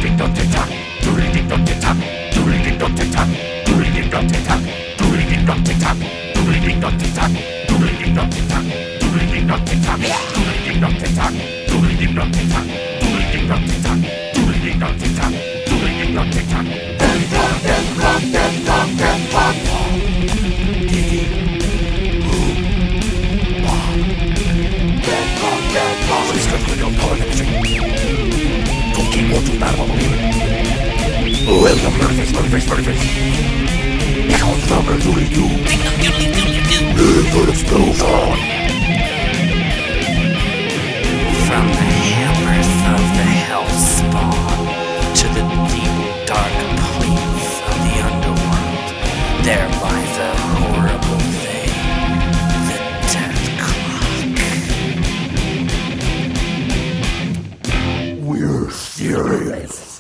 William Murphy's Echoes from a doodly-doo. River explosion. From the hammers of the hellspawn to the deep dark plains of the underworld, there lies a horrible thing, the Death Clock. We're serious.